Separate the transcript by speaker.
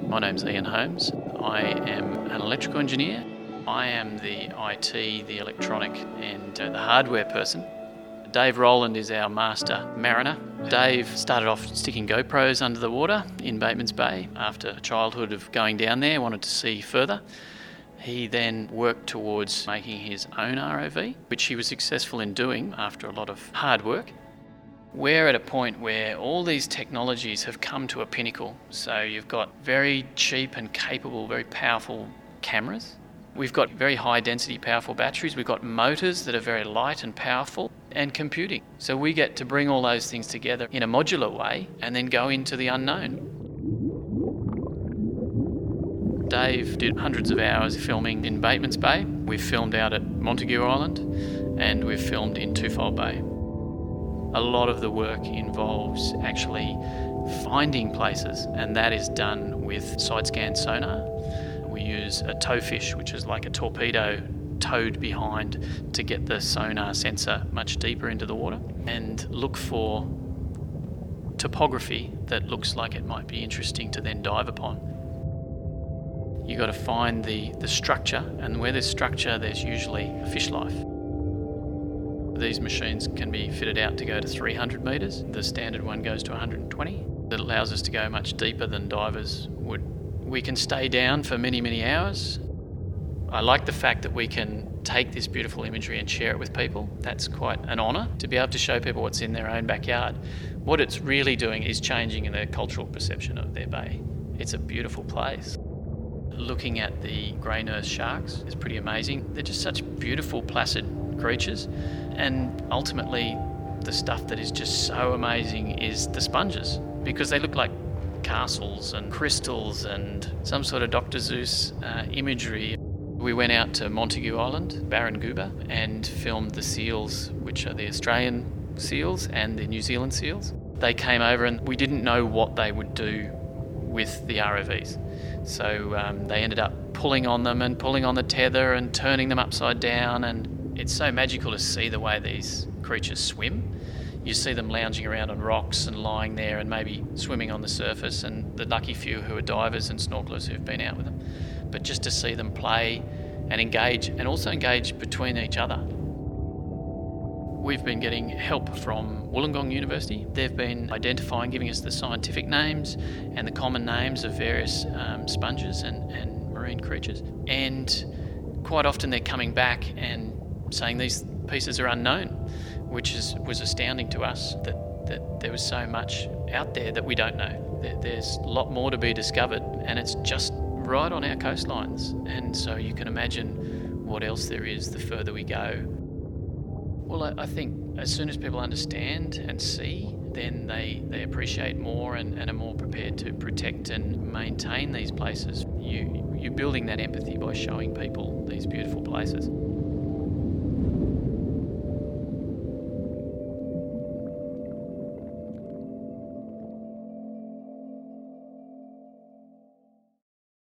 Speaker 1: My name's Ian Holmes. I am an electrical engineer. I am the IT, the electronic and the hardware person. Dave Rowland is our master mariner. Dave started off sticking GoPros under the water in Batemans Bay after a childhood of going down there, wanted to see further. He then worked towards making his own ROV, which he was successful in doing after a lot of hard work. We're at a point where all these technologies have come to a pinnacle. So you've got very cheap and capable, very powerful cameras. We've got very high density, powerful batteries. We've got motors that are very light and powerful, and computing. So we get to bring all those things together in a modular way and then go into the unknown. Dave did hundreds of hours filming in Batemans Bay. We've filmed out at Montague Island and we've filmed in Twofold Bay. A lot of the work involves actually finding places, and that is done with side-scan sonar. We use a towfish, which is like a torpedo towed behind to get the sonar sensor much deeper into the water, and look for topography that looks like it might be interesting to then dive upon. You've got to find the structure, and where there's structure, there's usually fish life. These machines can be fitted out to go to 300 metres. The standard one goes to 120. That allows us to go much deeper than divers would. We can stay down for many, many hours. I like the fact that we can take this beautiful imagery and share it with people. That's quite an honour to be able to show people what's in their own backyard. What it's really doing is changing their cultural perception of their bay. It's a beautiful place. Looking at the grey nurse sharks is pretty amazing. They're just such beautiful, placid creatures. And ultimately, the stuff that is just so amazing is the sponges, because they look like castles and crystals and some sort of Dr. Seuss imagery. We went out to Montague Island, Barranguba, and filmed the seals, which are the Australian seals and the New Zealand seals. They came over and we didn't know what they would do with the ROVs. So they ended up pulling on them and pulling on the tether and turning them upside down, and it's so magical to see the way these creatures swim. You see them lounging around on rocks and lying there and maybe swimming on the surface, and the lucky few who are divers and snorkelers who've been out with them. But just to see them play and engage, and also engage between each other. We've been getting help from Wollongong University. They've been identifying, giving us the scientific names and the common names of various sponges and marine creatures. And quite often they're coming back and saying these pieces are unknown, which was astounding to us, that there was so much out there that we don't know. There's a lot more to be discovered, and it's just right on our coastlines. And so you can imagine what else there is the further we go. Well, I think as soon as people understand and see, then they appreciate more and are more prepared to protect and maintain these places. You're building that empathy by showing people these beautiful places.